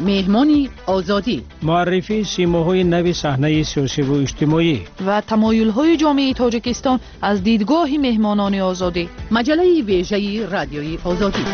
مهمان آزادی، معرفی سیماهای نو صحنه سیاسی و اجتماعی و تمایل‌های جامعه تاجیکستان از دیدگاه مهمانان آزادی. مجله ویژه رادیوی آزادی.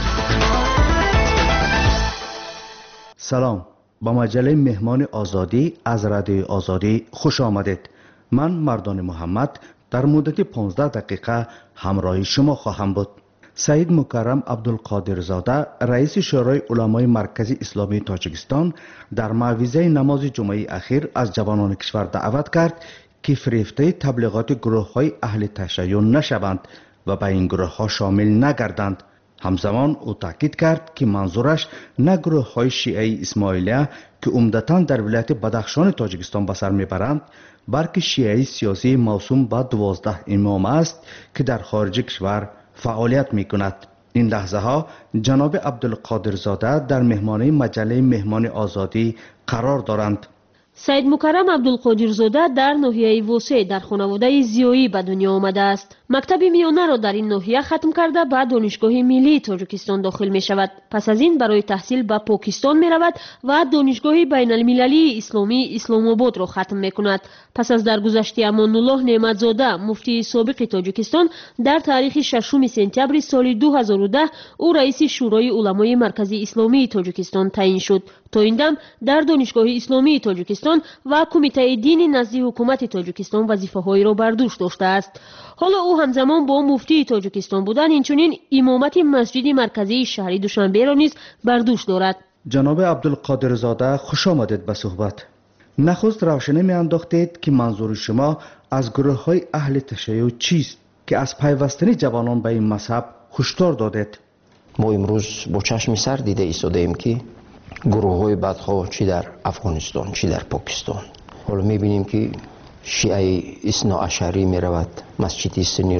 سلام، با مجله مهمان آزادی از رادیوی آزادی خوش آمدید. من مردان محمد در مدت 15 دقیقه همراه شما خواهم بود. سید مکرم عبدالقادرزاده رئیس شورای علمای مرکزی اسلامی تاجیکستان در موعظه نماز جمعه اخیر از جوانان کشور دعوت کرد که فریفته تبلیغات گروه‌های اهل تشیع نشوند و به این گروه‌ها شامل نگردند. همزمان او تاکید کرد که منظورش نه گروه‌های شیعه اسماعیلیه که عمدتاً در ولایت بدخشان تاجیکستان به سر میبرند، بلکه شیعه سیاسی موسوم به 12 امام است که در خارج کشور فعالیت می کند. این لحظه ها جناب عبدالقادرزاده در مهمانی مجله مهمان آزادی قرار دارند. سید مکرم عبدالقادرزاده در ناحیه وسع در خانواده زیایی به دنیا آمده است. مکتب میانه را در این ناحیه ختم کرده به دانشگاه ملی تاجیکستان داخل می شود. پس از این برای تحصیل به پاکستان می رود و دانشگاه بین المللی اسلامی اسلام آباد را ختم می کند. پس از درگذشت امان الله نعمتزاده مفتی سابق تاجیکستان در تاریخ 6 سپتامبر سال 2010 او رئیس شورای علمای مرکزی اسلامی تاجیکستان تعیین شد. تا این دم در دانشگاه اسلامی تاجیکستان و کمیته دین نزد حکومت تاجیکستان وظیفه‌هایی را بر دوش داشته است. حالا او همزمان با مفتی تاجیکستان بودن اینچنین امامت مسجد مرکزی شهر دوشنبه را نیز بر دوش دارد. جناب عبدالقادرزاده خوش آمدید به صحبت. نخست روشنی میانداختید که منظور شما از گروه‌های اهل تشیع چیست که از پیوستن جوانان به این مذهب هشدار دادید؟ ما امروز با چشم سر دیده ایستادیم که گروه‌های بدخواه چی در افغانستان چی در پاکستان، حالا می‌بینیم که شیعه اثنا عشری می‌رود مسجد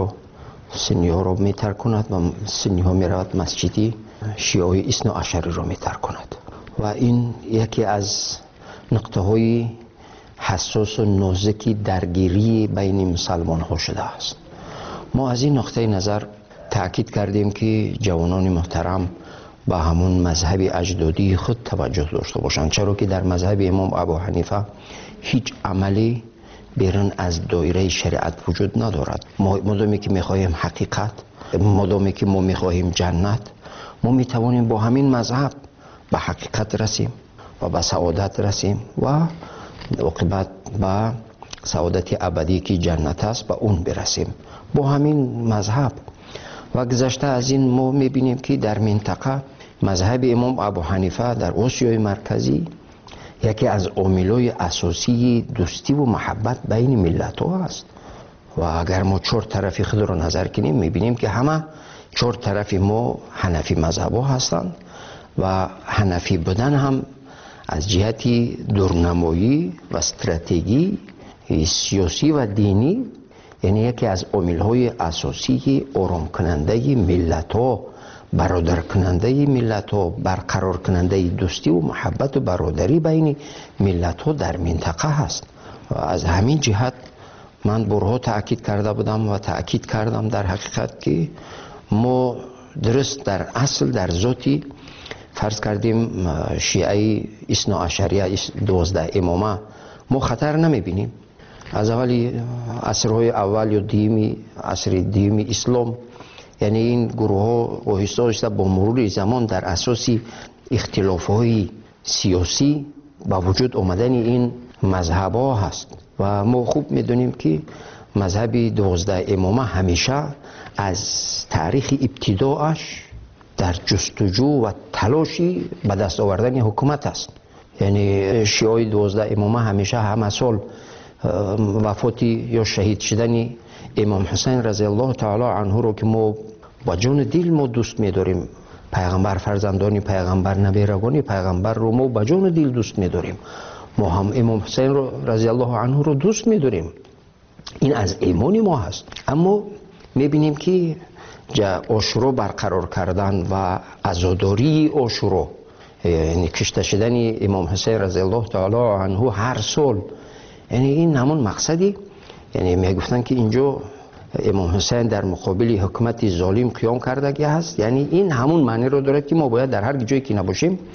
سنی ها را می‌ترک کند و سنی ها می‌رود مسجد شیعه اثنا عشری را می‌ترک کند و این یکی از نقطه های حساس و نازکی درگیری بین مسلمان ها شده است. ما از این نقطه نظر تأکید کردیم که جوانان محترم به همون مذهب اجدادی خود توجه داشته باشند، چرا که در مذهب امام ابو حنیفه هیچ عملی بیرون از دایره شریعت وجود ندارد. مادامی که میخواهیم حقیقت، مادامی که ما میخواهیم جنت، ما میتوانیم با همین مذهب به حقیقت رسیم و به سعادت رسیم و عاقبت به سعادت ابدی که جنت است به اون برسیم با همین مذهب. و گذشته از این ما میبینیم که در منطقه مذهب امام ابو حنیفه در آسیای مرکزی یکی از عاملای اساسی دوستی و محبت بین ملت ها است و اگر ما 4 طرفی خود را نظر کنیم میبینیم که همه 4 طرفی ما حنفی مذهب ها هستند و حنفی بودن هم از جهت دورنمایی و استراتژی سیاسی و دینی یعنی یکی از عامل‌های اساسی آرام کننده ملت‌ها، برادر کننده ملت‌ها، برقرار کننده دوستی و محبت و برادری بین ملت‌ها در منطقه هست. و از همین جهت من بارها تأکید کرده بودم و تأکید کردم در حقیقت که ما درست در اصل در ذاتی فرض کردیم شیعه اثنا عشریه 12 امامه ما خطر نمیبینیم. از اولی عصرهای اول یا عصر دیم اسلام یعنی این گروه ها آهسته با مرور زمان در اساس اختلاف های سیاسی با وجود آمدن این مذهب ها هست و ما خوب میدونیم که مذهب 12 امامه همیشه از تاریخ ابتداعش در جستجو و تلاشی به دست آوردن حکومت است. یعنی شیعه 12 امامه همیشه همه سال وفات یا شهید شدن امام حسین رضی الله تعالی عنه رو که ما با جان دل ما دوست می‌داریم، پیغمبر فرزندانی پیغمبر نبیرگانی پیغمبر رو ما با جان دل دوست می‌داریم، ما هم امام حسین رو رضی الله عنه رو دوست می‌داریم، این از ایمان ما هست. اما می‌بینیم که عاشورا برقرار کردن و عزاداری عاشورا یعنی کشته شدن امام حسین رضی الله تعالی عنه هر سال، یعنی این همون مقصدی، یعنی میگفتن که اینجا امام حسین در مقابل حکومت ظالم قیام کرده هست، یعنی این همون معنی رو داره که ما باید در هر جایی که نباشیم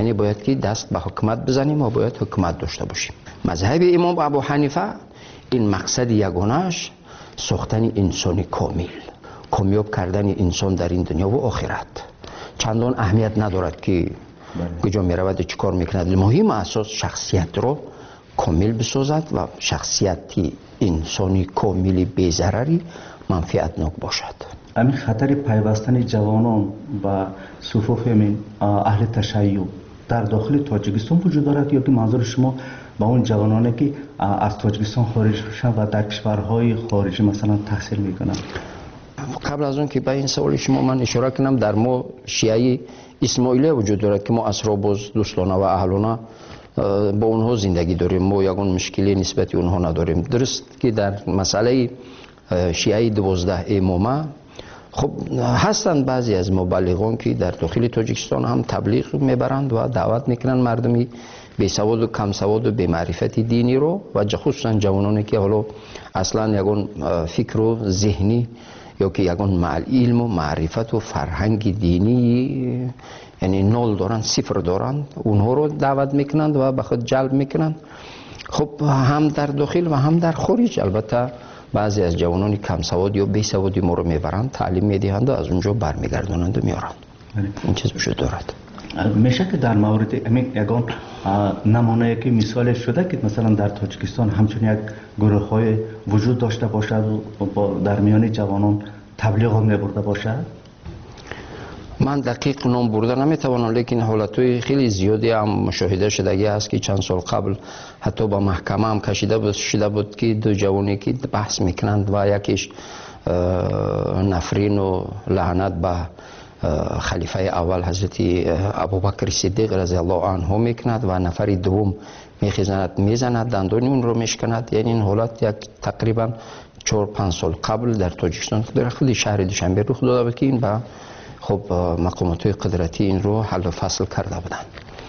یعنی باید که دست به حکومت بزنیم و باید حکومت داشته باشیم. مذهب امام ابو حنیفه این مقصد یگانه‌اش ساختن انسانی کامیاب کردن انسان در این دنیا و آخرت. چندان اهمیت ندارد که کجا میرود چی کار میکند، مهم اساس شخصیت رو کامل بسازد و شخصیتی انسانی کاملی بی ضرری منفعتناک باشد. همین خطر پیوستن جوانان و صفوف اهل تشیع در داخل تاجیکستان وجود دارد یا که منظور شما با اون جوانانی که از تاجیکستان خارج شدن و در کشورهای خارجی مثلا تحصیل میکنند؟ قبل از اون که به این سوال شما من اشاره کنم، در ما شیعه اسماعیلیه وجود دارد که ما اسراباز دوستانه و اهلانه با اونها زندگی داریم، ما یگان مشکلی نسبت اونها نداریم. درست که در مسئله شیعه 12 امامه خب هستند بعضی از مبلغان که در داخل تاجیکستان هم تبلیغ میبرند و دعوت میکنند مردمی بی سواد و کم سواد و بی معرفت دینی رو و خصوصا جوانانی که حالا اصلا یگان فکر و ذهنی یا که یگان علم و معرفت و فرهنگ دینی یعنی نول دارند، صفر دارند، اونها رو دعوت میکنند و به خود جلب میکنند. خب هم در داخل و هم در خارج البته بعضی از جوانان کم سواد یا بی سوادی ما رو میبرند، تعلیم میدهند و از اونجا برمیگردانند و میارند. این چیز وجود دارد. میشه که در مورد همین یگان نمونه که مثال شده که مثلا در تاجیکستان همچون یک گروه های وجود داشته باشد و در میان جوانان تبلیغ هم میبرده باشد؟ من دقیق نام برده نمیتوانم، لیکن حالتهای خیلی زیادی هم مشاهده شدگی است که چند سال قبل حتی با محکمه هم کشیده شده بود که دو جوانی که بحث میکنند و یکیش نفرین و لعنت به خلیفه اول حضرت ابوبکر صدیق رضی الله عنه میکند و نفر دوم میزند دندان اون رو میشکند. یعنی این حالت یک تقریبا 4-5 سال قبل در تاجیکستان در خود شهر دوشنبه رخ داده بود که این با خب مقامات قدرتی این رو حل و فصل کرده بودند.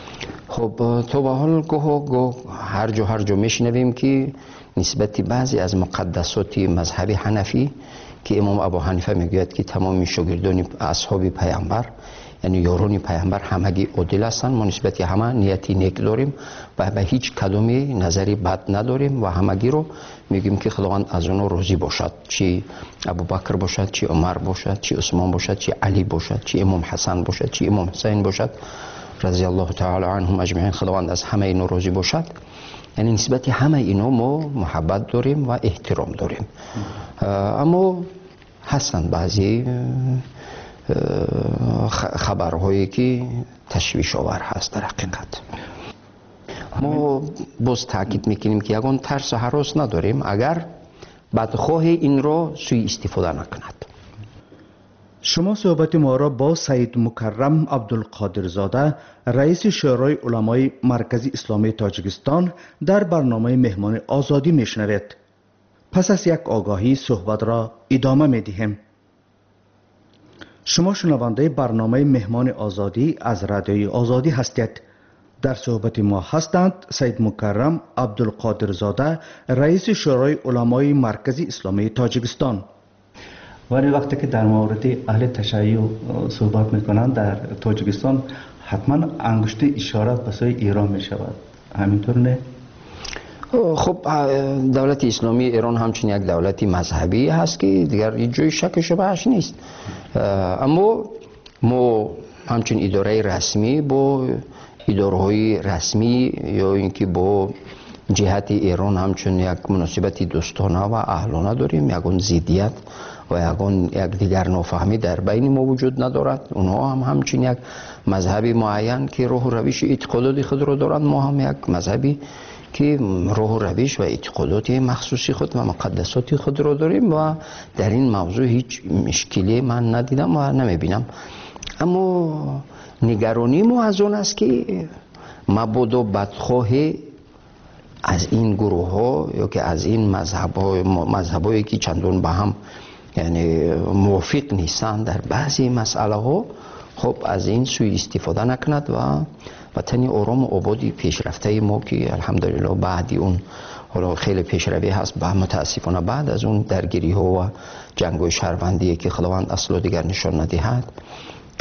خب تو به حال گوه هر جا میشنویم که نسبت بعضی از مقدسات مذهب حنفی که امام ابو حنیفه میگوید که تمام شاگردان اصحاب پیامبر یعنی یاران پیامبر همگی عادل هستند، ما نسبت همه نیتی نیک داریم و به هیچ کدومی نظری بد نداریم و همگی رو میگیم که خداوند از اونها راضی باشد، چی ابوبکر باشد، چی عمر باشد، چی عثمان باشد، چی علی باشد، چی امام حسن باشد، چی امام حسین باشد رضی الله تعالی عنهم اجمعین، خداوند از همه اینا راضی باشد. یعنی نسبت همه اینا ما محبت داریم و احترام داریم. اما هستند بعضی خبرهایی که تشویش آور هست. در حقیقت ما باز تاکید میکنیم که یگان ترس و هراس نداریم اگر بدخواه این را سوء استفاده نکند. شما صحبت ما را با سید مکرم عبدالقادرزاده رئیس شورای علمای مرکزی اسلامی تاجیکستان در برنامه مهمان آزادی میشنوید. پس از یک آگاهی صحبت را ادامه میدهیم. شما شنونده برنامه مهمان آزادی از رادیوی آزادی هستید. در صحبت ما هستند سید مکرم عبدالقادرزاده رئیس شورای علمای مرکزی اسلامی تاجیکستان. ولی وقتی که در مورد اهل تشیع صحبت میکنند در تاجیکستان حتما انگشت اشارت به سوی ایران میشود، همینطور نه؟ خب دولت اسلامی ایران همچنین یک دولت مذهبی هست که دیگر هیچ جای شک و شبهش نیست. اما ما همچنین اداره رسمی با اداره‌های رسمی یا اینکه با جهت ایران همچنین یک مناسبت دوستانه و اهلانه داریم. یگان ضدیت و یک دیگر نافهمی در بین ما وجود ندارد. اونها هم همچنین یک مذهبی معین که راه و روش اعتقادات خود را دارند، ما هم یک مذهبی که راه و روش و اعتقادات مخصوصی خود و مقدسات خود را داریم و در این موضوع هیچ مشکلی من ندیدم و نمیبینم. اما نگرانی ما از اون است که مبادا بدخواه از این گروه ها یا که از این مذهبایی که چندان به هم یعنی موافق نیستند در بعضی مسئله ها خب از این سوء استفاده نکند و وطن آرام و آبادی پیشرفته ما که الحمدلله بعدی اون حالا خیلی پیشروی هست به متاسفانه بعد از اون درگیری ها و جنگ و شهروندی که خداوند اصلا دیگر نشان ندهد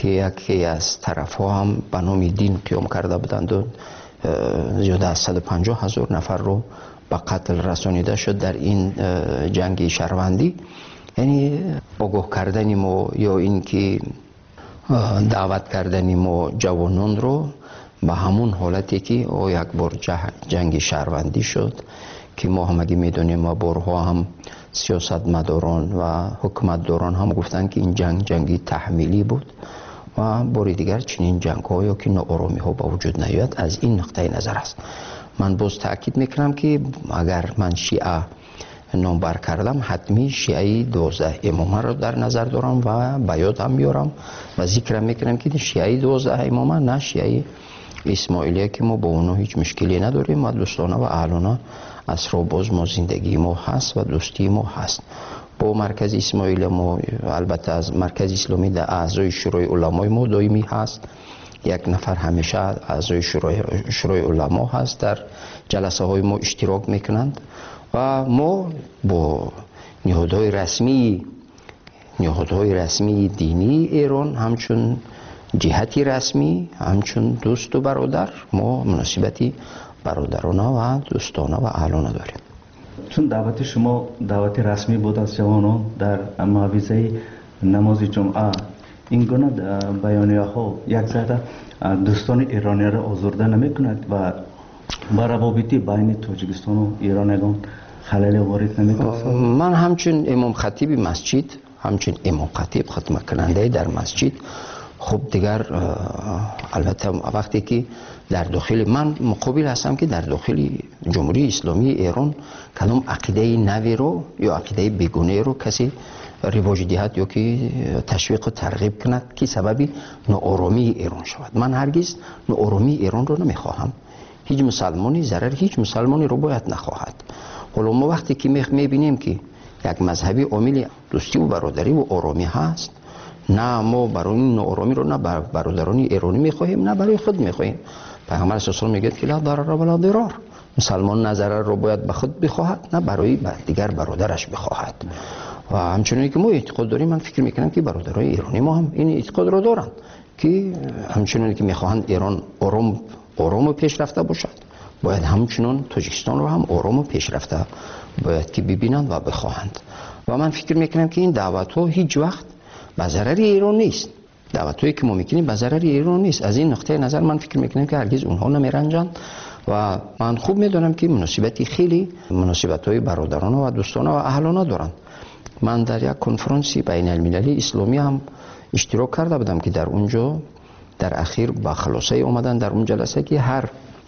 که یکی از طرف ها هم به نام دین قیام کرده بودند و زیاده از 150,000 نفر رو به قتل رسانیده شد در این جنگ شهروندی. یعنی آگاه کردن ما یا این که دعوت کردن ما جوانان رو به همون حالتی که یک بار جنگ شهروندی شد که ما هم اگه میدونیم ما بارها هم سیاستمداران و حکومتداران هم گفتن که این جنگی تحمیلی بود و بار دیگر چنین جنگ ها یا که ناآرامی ها با وجود نیاید. از این نقطه نظر است من باز تاکید میکنم که اگر من شیعه نامبر کردم حتمی شیعه 12 امامه رو در نظر دارم و بیاد هم میارم و ذکر میکنم که شیعه 12 امامه نه شیعه اسماعیلیه که ما با اونها هیچ مشکلی نداریم و دوستانه و اهلانه اسرا باز ما زندگی ما هست و دوستی ما هست. با مرکز اسماعیلی ما البته از مرکز اسلامی در اعضای شورای علمای ما دائمی هست. یک نفر همیشه اعضای شورای علما هست در جلسه های ما اشتراک میکنند و ما با نهادهای رسمی دینی ایران همچون جهتی رسمی همچون دوست و برادر ما مناسبتی برادرانه و دوستانه و اهلانه داریم. چون دعوت شما دعوت رسمی بود از جوانان در معوضه نماز جمعه این گونه بیانیه ها یک زده دوستان ایرانی را آزرده نمی کند و با روابطی بین تاجیکستان و ایرانیان خلل وارد نمی کند؟ من همچون امام خطیب مسجد همچون امام خطیب خطبه کننده در مسجد خب دیگر البته وقتی که در داخل من مقابل هستم که در داخل جمهوری اسلامی ایران کدام عقیده نوی رو یا عقیده بیگونه رو کسی رواج دهد یا که تشویق و ترغیب کند که سببی ناآرامی ایران شود. من هرگز ناآرامی ایران رو نمیخواهم. هیچ مسلمانی ضرر هیچ مسلمانی رو باید نخواهد. حالا ما وقتی که میبینیم که یک مذهبی عامل دوستی و برادری و آرامی هست، نه ما برای این ناآرامی رو نه برادران ایرانی میخواهیم نه برای خود میخواهیم. پیغمبر صلی الله علیه و آله میگه که لا ضرر ولا ضرار. مسلمان نه ضرر رو باید به خود بخواهد نه برای دیگر برادرش بخواهد. و همچنین که ما اعتقاد داریم، من فکر میکنم که برادرای ایرانی ما هم این اعتقاد رو دارند که همچنین که میخواهند ایران آرام و پیشرفته باشد، باید همچنین تاجیکستان رو هم آرام و پیشرفته باید که ببینند و بخواهند. و من فکر میکنم که این دعوت ها هیچ وقت به ضرر ایران نیست. دعوتایی که ما میکنیم به ضرر ایران نیست. از این نقطه نظر من فکر میکنم که هرگز اونها نمیرنجند و من خوب میدونم که مناسبتی خیلی مناسبت‌های برادرانه و دوستانه و اهلانه دارند. من در یک کنفرانسی بین المللی اسلامی هم اشتراک کرده بودم که در اونجا در اخیر با خلاصه اومدن در اون جلسه که هر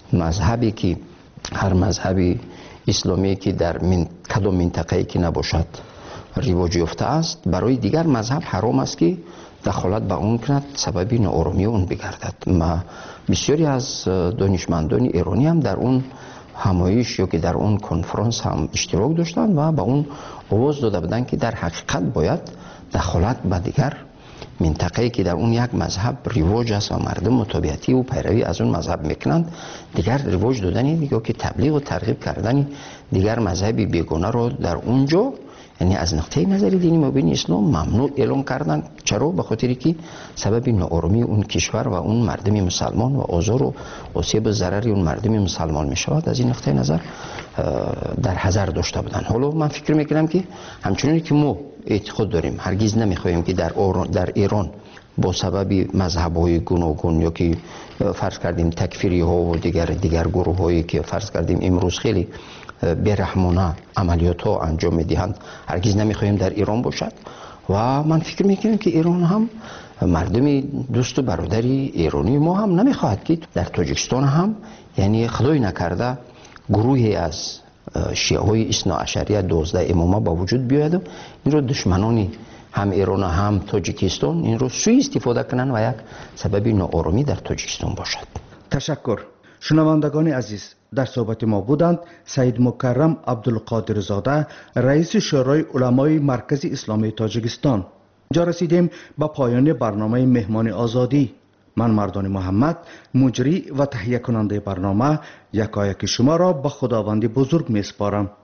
مذهبی اسلامی که در کدام منطقه‌ای که نباشد رواج یافته است، برای دیگر مذهب حرام است که دخالت به اون کند سببی ناآرامی اون بگردد. بسیاری از دانشمندان ایرانی هم در اون همایش یا که در اون کنفرانس هم اشتراک داشتند و به اون آواز داده بودند که در حقیقت باید دخالت به دیگر منطقه‌ای که در اون یک مذهب رواج است و مردم متابعتی و پیروی از اون مذهب میکنند دیگر رواج دادن یا که تبلیغ و ترغیب کردن دیگر مذهبی بیگانه رو در اونجا، یعنی از نقطه نظر دینی مبین اسلام ممنوع اعلام کردن. چرا؟ به خاطری که سبب ناآرامی اون کشور و اون مردم مسلمان و آزار و آسیب و ضرری اون مردم مسلمان می شود. از این نقطه نظر در حذر داشته بودن. حالا من فکر میکنم که همچنین که ما اعتقاد داریم هرگز نمیخواهیم که در ایران با سبب مذهب‌های گوناگون یا که فرض کردیم تکفیری ها و دیگر گروه هایی که فرض کردیم امروز خیلی بیرحمانه عملیات ها انجام میدهند هرگز نمیخواهیم در ایران باشد. و من فکر میکنم که ایران هم مردم دوست و برادری ایرانی ما هم نمیخواهد که در تاجیکستان هم یعنی خدای نکرده گروهی از شیعه های اثنا عشریه 12 امامه با وجود بیاید و این رو دشمنانی هم ایران هم تاجیکستان این رو سوء استفاده کنند و یک سبب ناآرامی در تاجیکستان باشد. تشکر. شنوندگان عزیز، در صحبت ما بودند سید مکرم عبدالقادر زاده، رئیس شورای علمای مرکز اسلامی تاجیکستان. اینجا رسیدیم به پایان برنامه مهمان آزادی. من مردان محمد، مجری و تهیه کننده برنامه، یکایک شما را به خداوند بزرگ می سپارم.